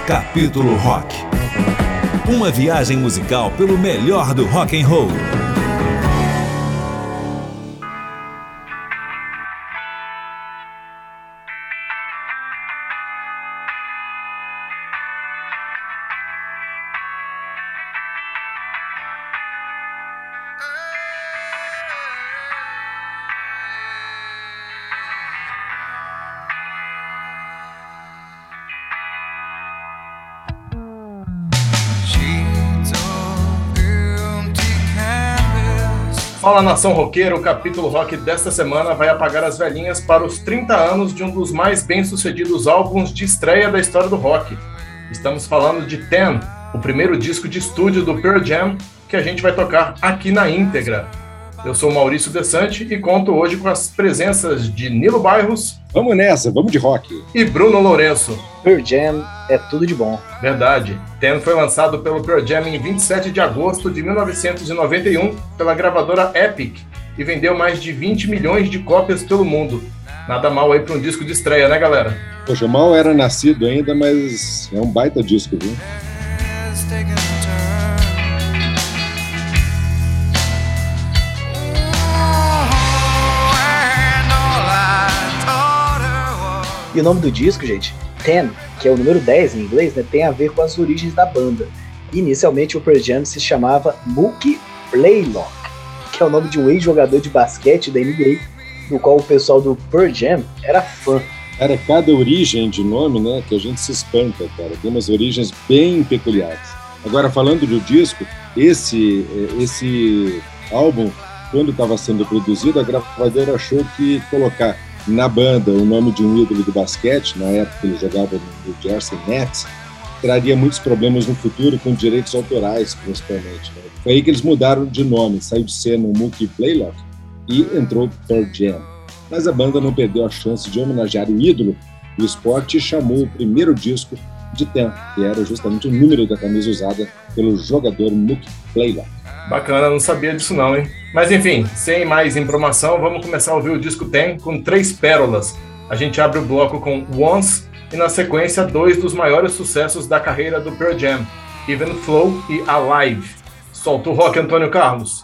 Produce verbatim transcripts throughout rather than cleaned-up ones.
Capítulo Rock. Uma viagem musical pelo melhor do rock and roll. Fala, nação roqueira, o capítulo rock desta semana vai apagar as velhinhas para os trinta anos de um dos mais bem-sucedidos álbuns de estreia da história do rock. Estamos falando de Ten, o primeiro disco de estúdio do Pearl Jam, que a gente vai tocar aqui na íntegra. Eu sou Maurício Desante e conto hoje com as presenças de Nilo Bairros. Vamos nessa, vamos de rock. E Bruno Lourenço. Pearl Jam é tudo de bom. Verdade. Ten foi lançado pelo Pearl Jam em vinte e sete de agosto de mil novecentos e noventa e um pela gravadora Epic e vendeu mais de vinte milhões de cópias pelo mundo. Nada mal aí para um disco de estreia, né, galera? Poxa, mal era nascido ainda, mas é um baita disco, viu? E o nome do disco, gente, Ten, que é o número dez em inglês, né, tem a ver com as origens da banda. Inicialmente o Pearl Jam se chamava Mookie Blaylock, que é o nome de um ex-jogador de basquete da N B A, do qual o pessoal do Pearl Jam era fã. Cara, cada origem de nome, né, que a gente se espanta, cara. Tem umas origens bem peculiares. Agora, falando do disco, esse, esse álbum, quando estava sendo produzido, a gravadora achou que colocar na banda o nome de um ídolo do basquete, na época ele jogava no New Jersey Nets, traria muitos problemas no futuro com direitos autorais, principalmente. Né? Foi aí que eles mudaram de nome, saiu de ser no Mookie Blaylock e entrou Pearl Jam. Mas a banda não perdeu a chance de homenagear o ídolo do esporte e chamou o primeiro disco de Ten, que era justamente o número da camisa usada pelo jogador Mookie Blaylock. Bacana, não sabia disso não, hein? Mas enfim, sem mais informação, vamos começar a ouvir o disco Ten com três pérolas. A gente abre o bloco com Once e na sequência dois dos maiores sucessos da carreira do Pearl Jam, Even Flow e Alive. Solta o rock, Antônio Carlos.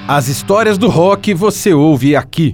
As histórias do rock você ouve aqui.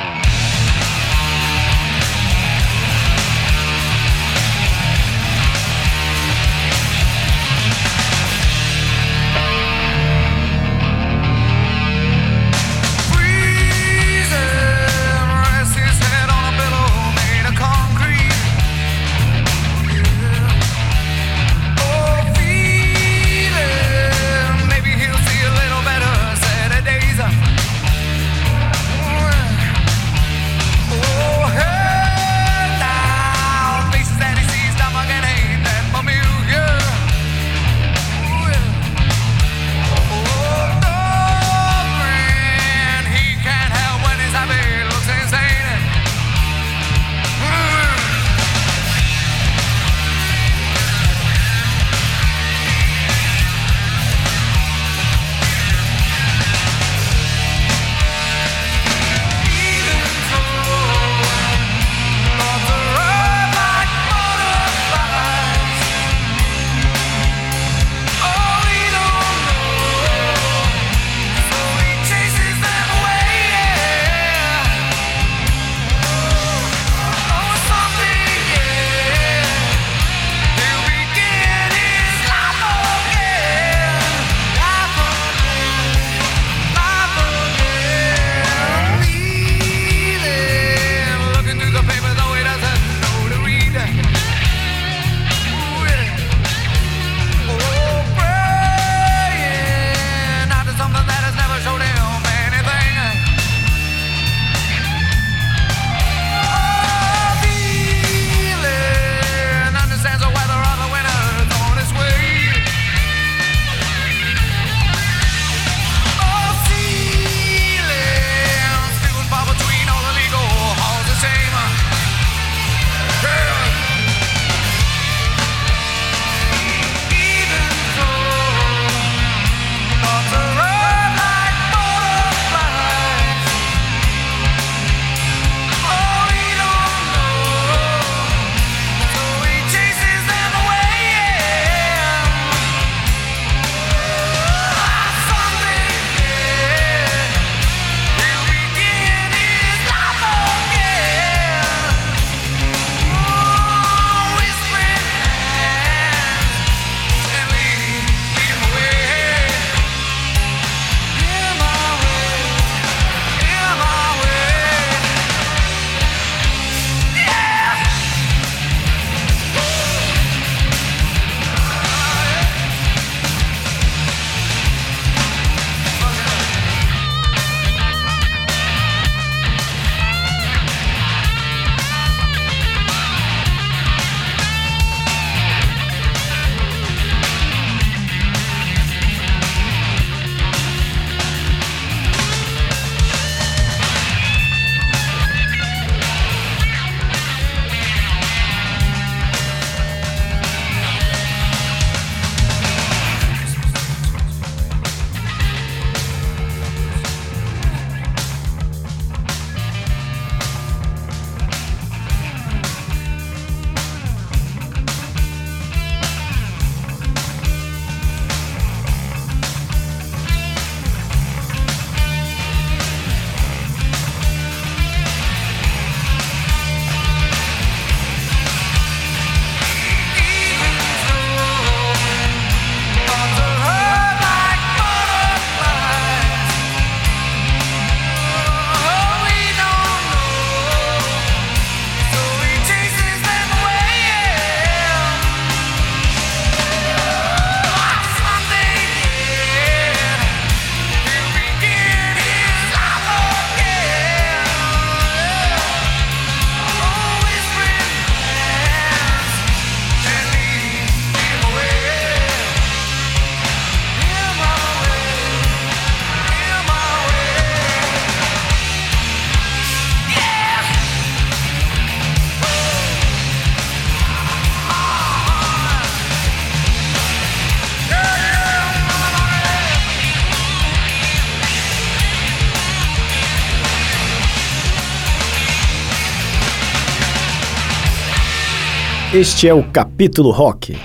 Este é o Capítulo Rock.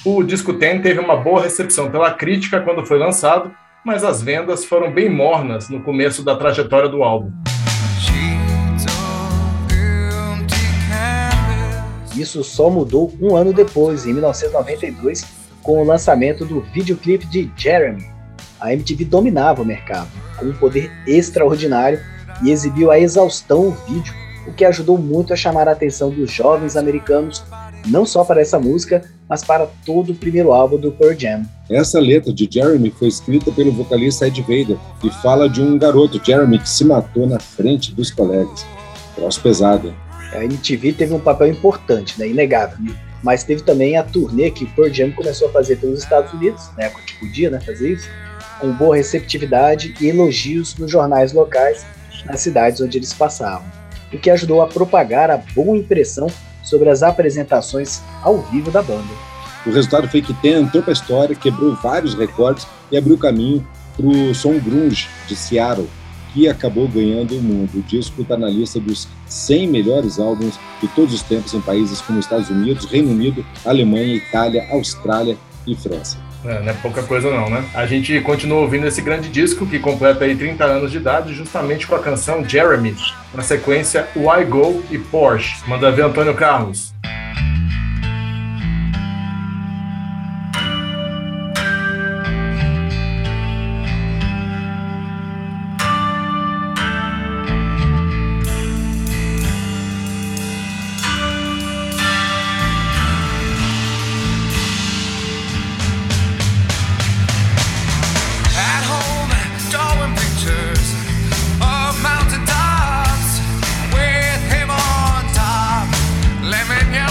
O disco Ten teve uma boa recepção pela crítica quando foi lançado, mas as vendas foram bem mornas no começo da trajetória do álbum. Isso só mudou um ano depois, em mil novecentos e noventa e dois, com o lançamento do videoclipe de Jeremy. A M T V dominava o mercado, com um poder extraordinário, e exibiu a exaustão o vídeo, o que ajudou muito a chamar a atenção dos jovens americanos, não só para essa música, mas para todo o primeiro álbum do Pearl Jam. Essa letra de Jeremy foi escrita pelo vocalista Ed Vedder e fala de um garoto, Jeremy, que se matou na frente dos colegas. Troço pesado. A M T V teve um papel importante, né, inegável, mas teve também a turnê que o Pearl Jam começou a fazer pelos Estados Unidos, na época que podia, né, fazer isso, com boa receptividade e elogios nos jornais locais nas cidades onde eles passavam, o que ajudou a propagar a boa impressão sobre as apresentações ao vivo da banda. O resultado foi que Ten entrou para a história, quebrou vários recordes e abriu caminho para o som grunge de Seattle, que acabou ganhando o mundo. O disco está na lista dos cem melhores álbuns de todos os tempos em países como Estados Unidos, Reino Unido, Alemanha, Itália, Austrália e França. É, não é pouca coisa não, né? A gente continua ouvindo esse grande disco que completa aí trinta anos de idade, justamente com a canção Jeremy, na sequência Why Go e Porsche. Manda ver, Antônio Carlos. Mountain tops with him on top. Let me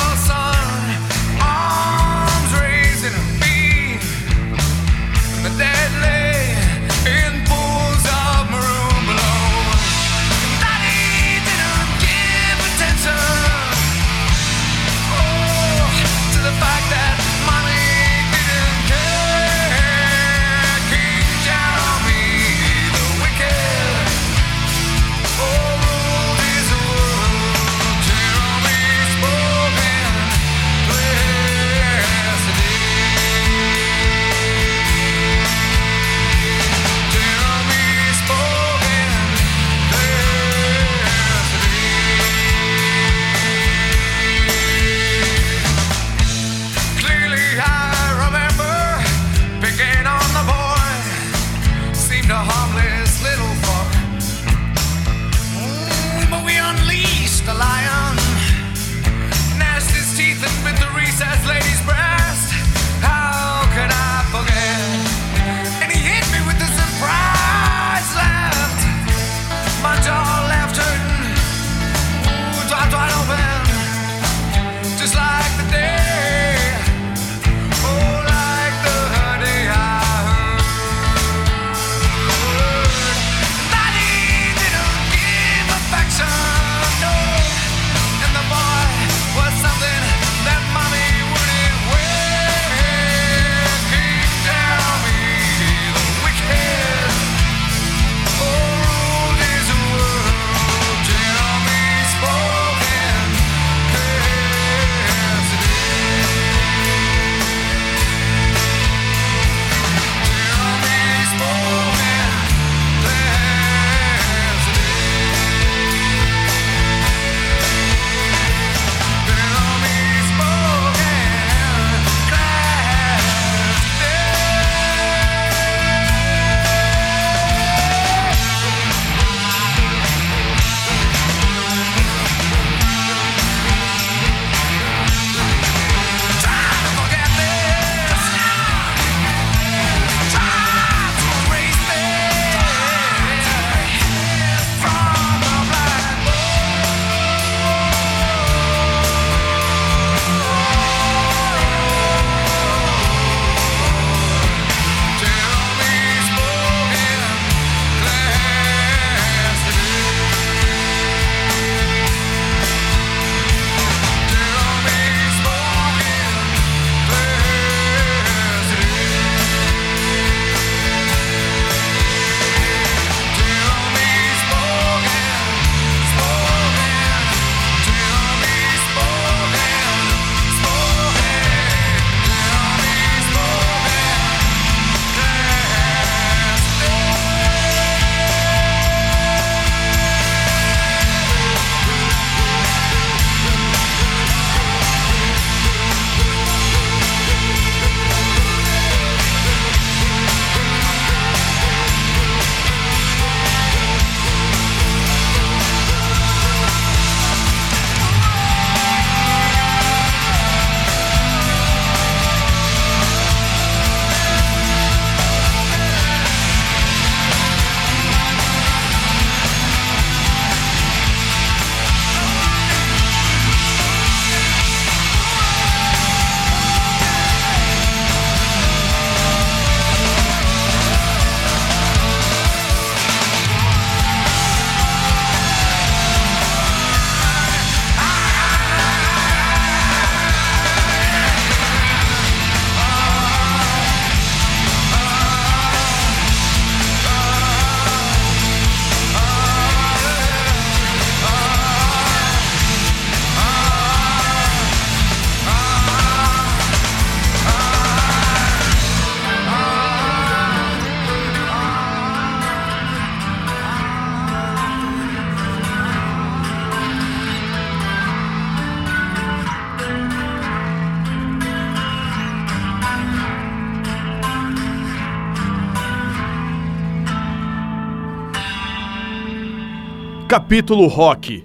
Capítulo Rock.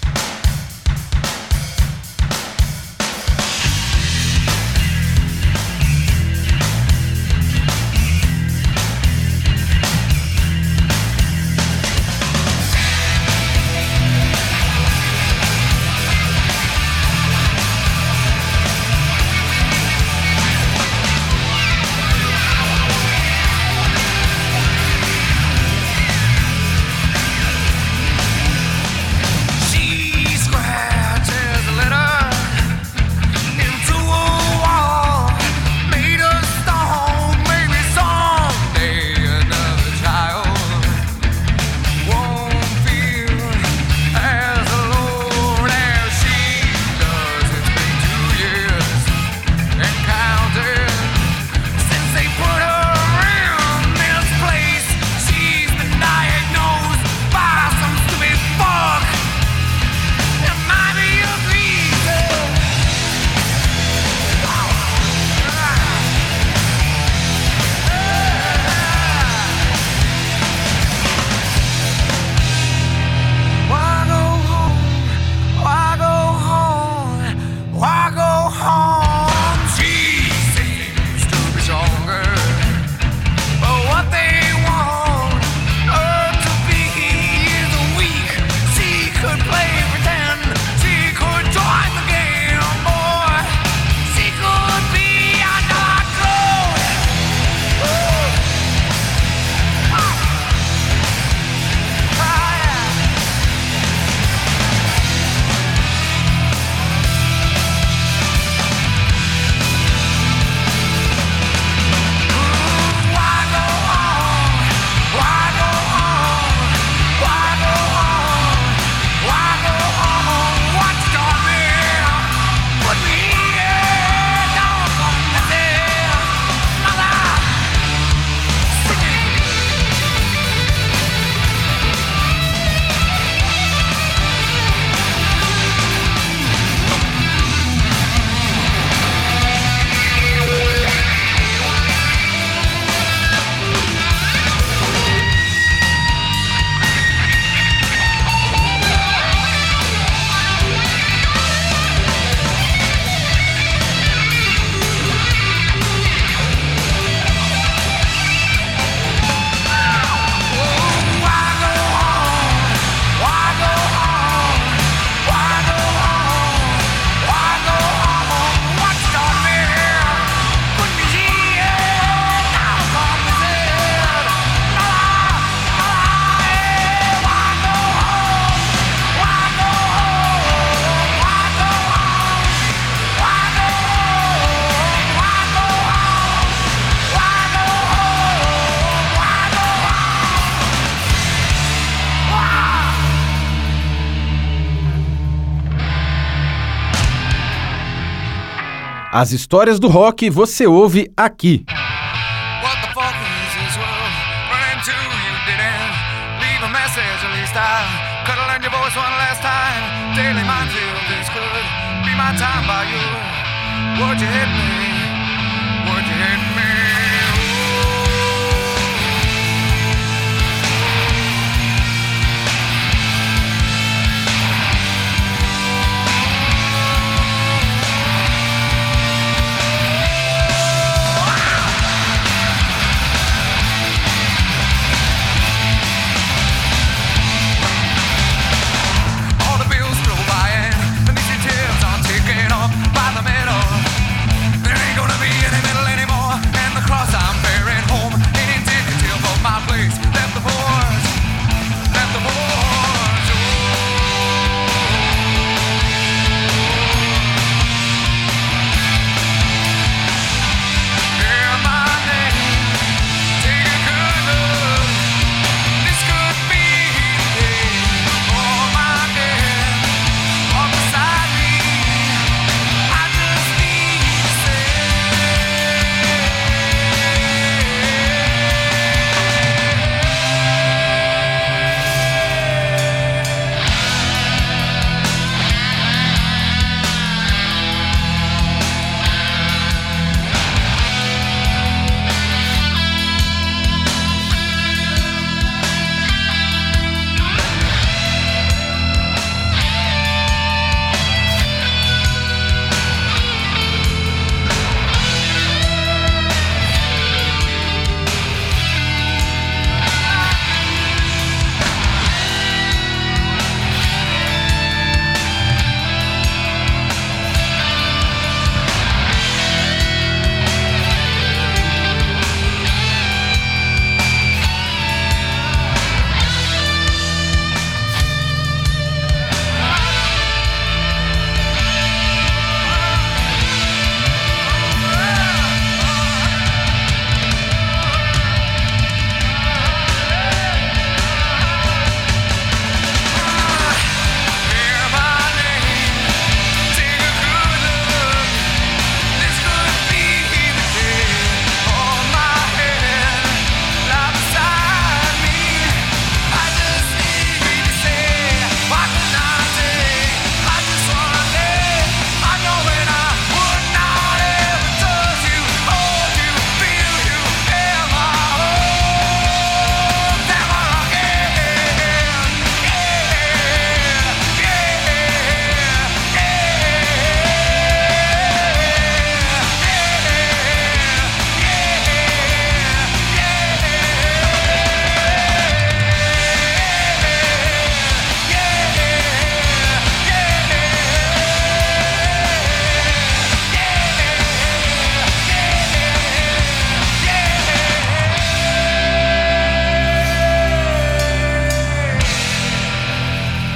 As histórias do rock você ouve aqui. What the fuck is this world running to you didn't leave a message, at least I could have learned your voice one last time. Daily minefield, this could be my time by you. Would you hit me? Would you hit me? Initiatives are taken up by the middle. There ain't gonna be any middle anymore.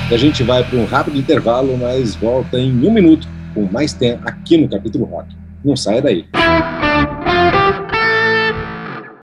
E a gente vai para um rápido intervalo, mas volta em um minuto com mais tempo aqui no Capítulo Rock. Não saia daí.